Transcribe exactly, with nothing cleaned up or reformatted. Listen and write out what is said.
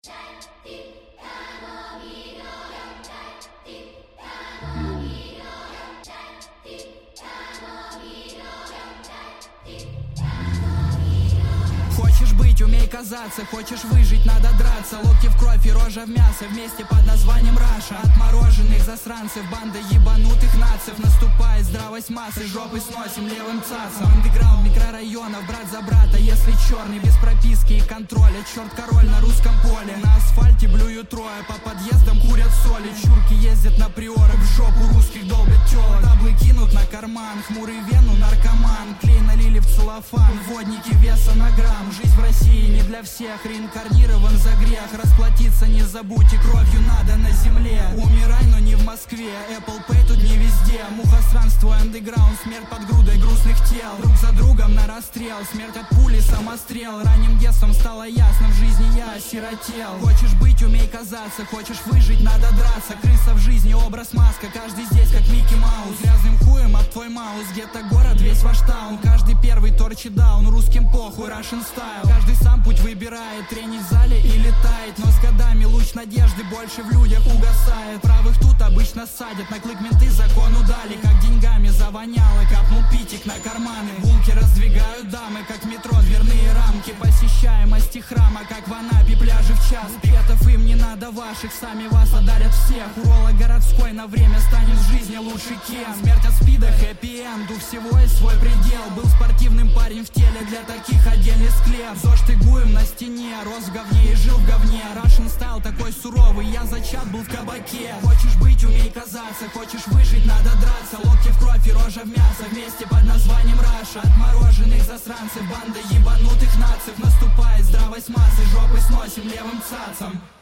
Хочешь быть, умей казаться, хочешь выжить, надо драться. Локти в кровь и рожа в мясо, вместе под названием Раша. Отмороженных засранцев, банда ебанутых нацев. Наступает здравость массы, жопы сносим левым цацом. Андеграунд микрорайонов, брат за брата, если черный, без прописки и контроля. Черт король на русском поле. На асфальте блюют трое, по подъездам курят соли. Чурки ездят на приорах, в жопу русских долбят телок. Таблы кинут на карман, хмурый вену наркоман. Клей налили в целлофан, водники веса на грамм. Жизнь в России не для всех, реинкарнирован за грех. Расплатиться не забудь, и кровью надо на земле. Умирай, но не в Москве, Apple Pay тут не везде. Мухостранство, андеграунд, смерть под грудой грустных тел. Друг за другом на расстрел, смерть от пули, самострел. Ранним детством стало ясно, в жизни я осиротел. Хочешь быть, умей казаться, хочешь выжить, надо драться. Крыса в жизни, образ маска, каждый здесь как Микки Маус. Грязным хуем об твой маус, где-то город, весь ваш таун. Каждый первый торчит даун, русским похуй, Russian style. Каждый сам путь выбирает, тренить в зале и летает. Но с годами луч надежды больше в людях угасает. Правых тут обычно садят, на клык менты закону дали. Как деньгами завоняло, капнул питик на карманы. Булки раздвигают дамы, как метро дверные рамки. Посещаемости храма, как в Анапе пляжи в час. Петов им не надо ваших, сами вас одарят всех. Уролог городской на время станет в жизни лучше кем. Смерть от спида, хэппи-энд, у всего есть свой предел. Был спортивным парень в теле, для таких отдельный склеп. ЗОЖ тыгуем на стене, рос в говне и жил в говне. Russian style такой суровый, я зачат был в кабаке. Хочешь быть, умей казаться, хочешь выжить, надо драться. Локти в кровь и рожа в мясо, вместе под названием Раша. Отмороженных засранцев, банда ебанутых нацев. Наступает здравость массы, жопы сносим левым цацам.